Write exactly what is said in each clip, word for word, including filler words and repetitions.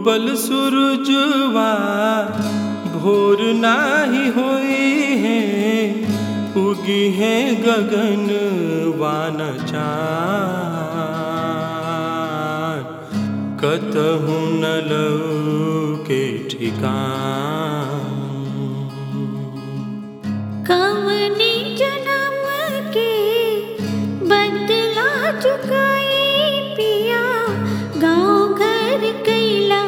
डूबल सूरजवा भोर नाही होई है, उगी है गगन वान चाँद, कतहु न लौके ठिकान। कवने जन्म के बदला चुकाई पिया, गाँव घर कैला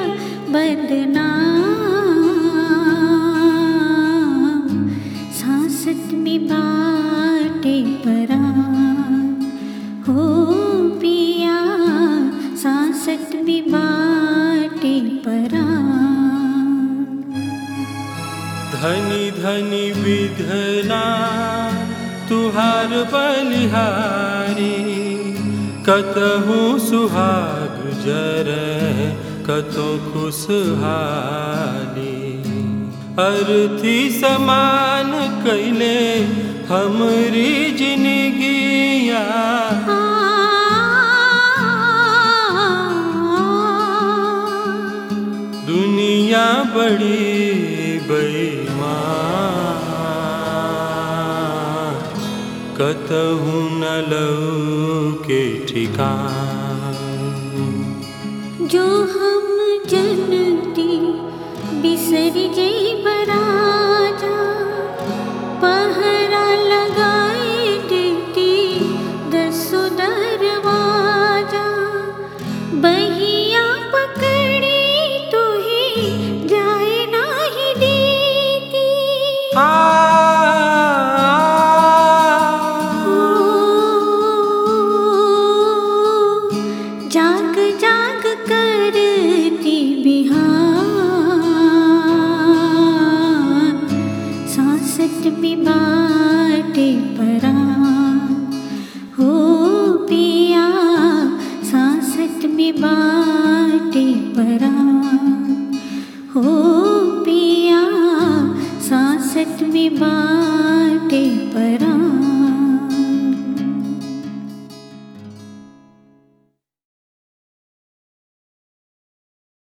बदनाम, सांसत में बाटे परान हो पिया, सांसत में बाटे परान। धनी धनी विधना तुहार बलिहारी, कतहु सुहाग जरै कतो खुशहाली, अर्थी समान कैले हमरी जिनगिया, दुनिया बड़ी बेईमान, कतहु न लौके ठिकान। जो हम जनती बिसर जइब राजा, पहरा लगाए देती दसो दरवाजा, बहिया पकड़ी तो ही जाए नाही देती। आ जाग जाग करती बिहान, सांसत में बाटे परान हो पिया, सांसत में बाटे परान हो पिया, सांसत में बाटे